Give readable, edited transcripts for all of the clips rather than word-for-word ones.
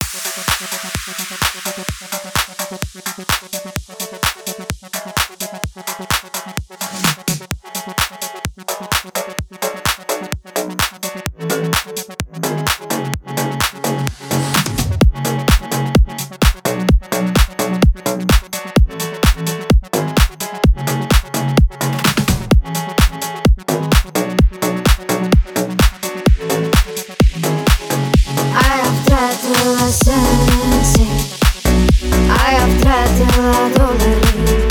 А я втратила долари.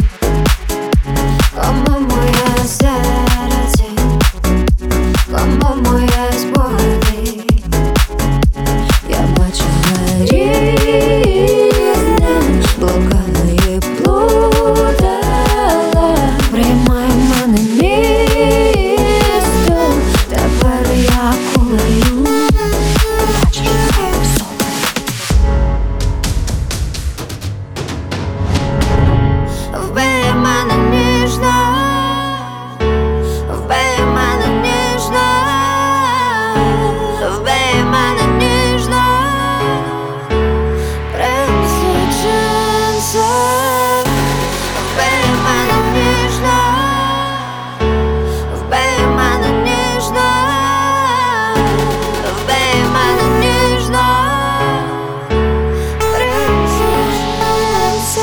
Кому моє серце, кому моє спогади. Я бачила різне, блукала і плутала. Приймай мене місто, тепер я кулею. Вбий мене ніжно, вбий мене ніжно, вбий мене ніжно, принеси джинси. Вбий мене ніжно, вбий мене ніжно, вбий мене ніжно, принеси джинси.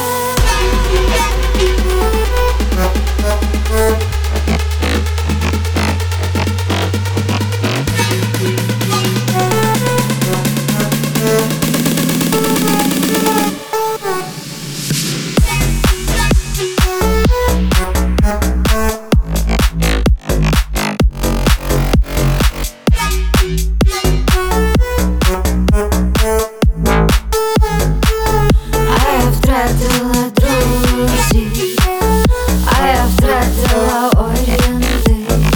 Втратила друзів, а я втратила орієнти.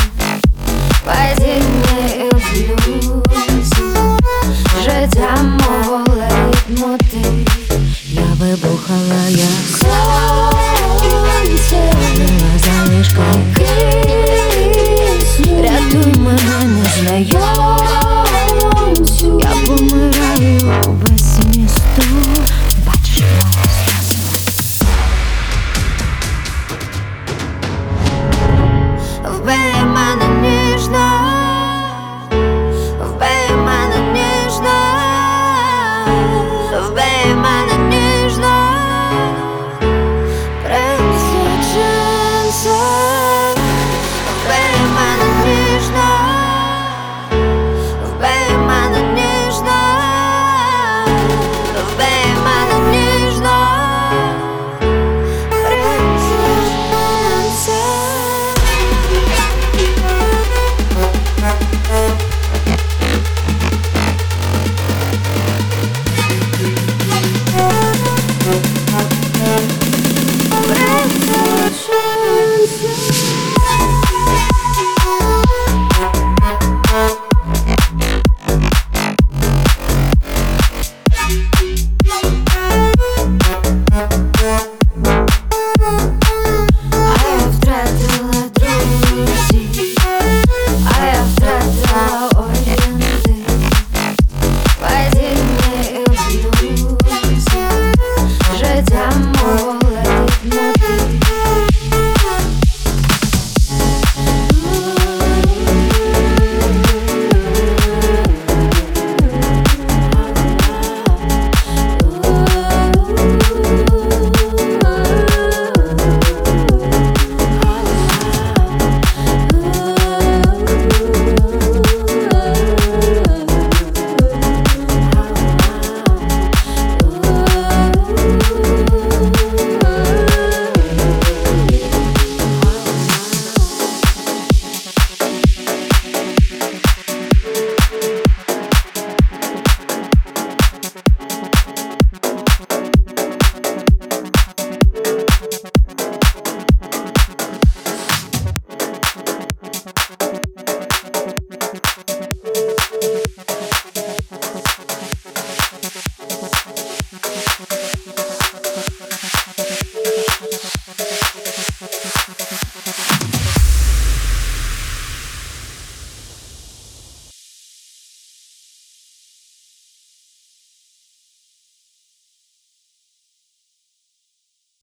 Падіння і блюзі, життя мого лейтмотив. Я вибухала як сонце, була залишка кисню. Рятуй мене, незнайомцю, я помираю.